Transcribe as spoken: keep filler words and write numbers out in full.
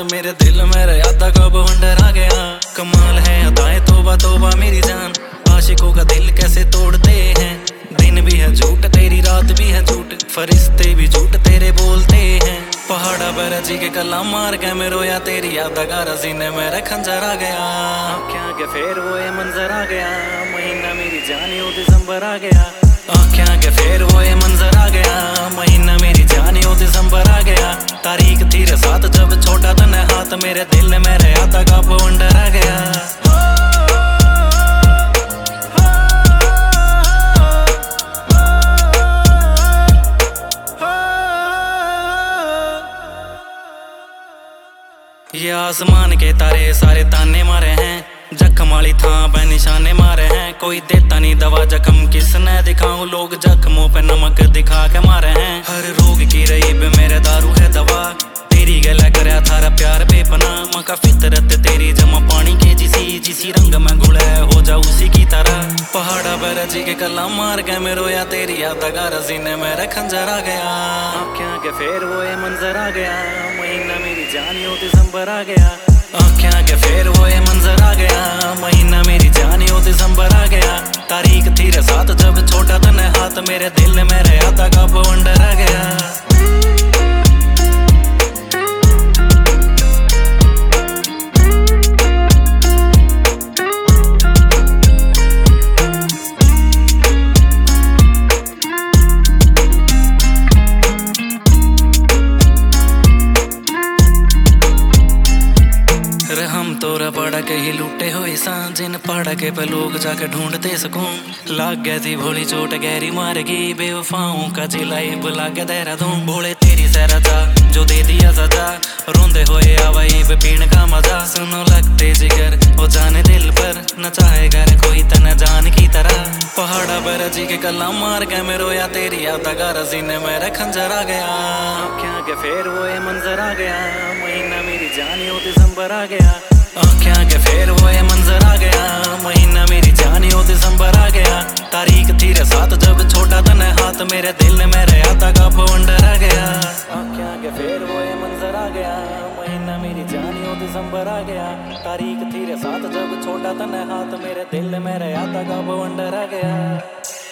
मेरे दिल में यादा कब वंडर आ गया। कमाल है अदाएं तोबा तोबा मेरी जान, आशिकों का दिल कैसे तोड़ते हैं। दिन भी है झूठ तेरी रात भी है झूठ, फरिश्ते भी झूठ तेरे बोलते हैं। पहाड़ा पर जी के कला मार के मैं रोया, तेरी याद का सीने मेरे खंजर आ गया। आँखें के फेर वो ये मंजर आ गया, महीना मेरी जानी हो दिसंबर आ गया। आँखें के फेर वो ये मंजर आ गया, महीना मेरी जानी हो दिसंबर आ गया। तारीख थी रे साथ जब छोटा तने हाथ, मेरे दिल मेरे याद का वंडर आ गया। ये आसमान के तारे सारे ताने मारे हैं, जख्म वाली थां पे निशाने मारे हैं। कोई देता नहीं दवा जख्म किसने दिखाऊं, लोग जख्मों पे नमक दिखा के मारे हैं। हर रोग की रईब मेरे दारू है दवा, तेरी गला करया थारा प्यार बेपना। मका फितरत तेरी जमा पानी के जिसी जिसी रंग में घुले हो जा उसी की तरह। पहाड़ा पर जी के कला मार के मैं रोया, तेरी याद का सीने मेरे खंजर आ गया। आँखें के फेर वो ये मंजर आ गया, महीना मेरी जानी हो दिसंबर आ गया। आँखें के फेर वो ये मंजर आ गया, महीना मेरी जानी हो दिसंबर आ गया। तारीख थी रे साथ जब छोटा तने हाथ, मेरे दिल मेरे याद का वंडर आ गया। हम तोरा पड़ा के ही लूटे हुए सान, जिन पड़ा के पे लोग जाके ढूंढते सुकून। लाग गई थी भोली चोट गहरी मारेगी, बेवफाओं का जिलाई बुला के देहरादून। भोले तेरी सहरा जा जो दे दिया सजा, रोंदे हुए आवाई पे पीण का मजा। सुनो लगते जिगर वो जाने दिल पर, न चाहे घर कोई तना जान की तरह। पहाड़ा पर जी के कला मार के मैं रोया, तेरी याद का सीने मेरे खंजर आ गया। आँखें के फेर वो ये मंजर आ गया, महीना मेरी जानी हो दिसंबर आ गया। आँखें के फेर वो ये मंजर आ गया, महीना मेरी जानी हो दिसंबर आ गया। तारीख थी रे साथ जब छोटा तने हाथ, मेरे दिल मेरे याद का वंडर आ गया। आँखें के फेर वो ये मंजर आ गया, महीना मेरी जानी हो दिसंबर आ गया। तारीख थी रे साथ जब छोटा तने हाथ, मेरे दिल मेरे याद का वंडर आ गया।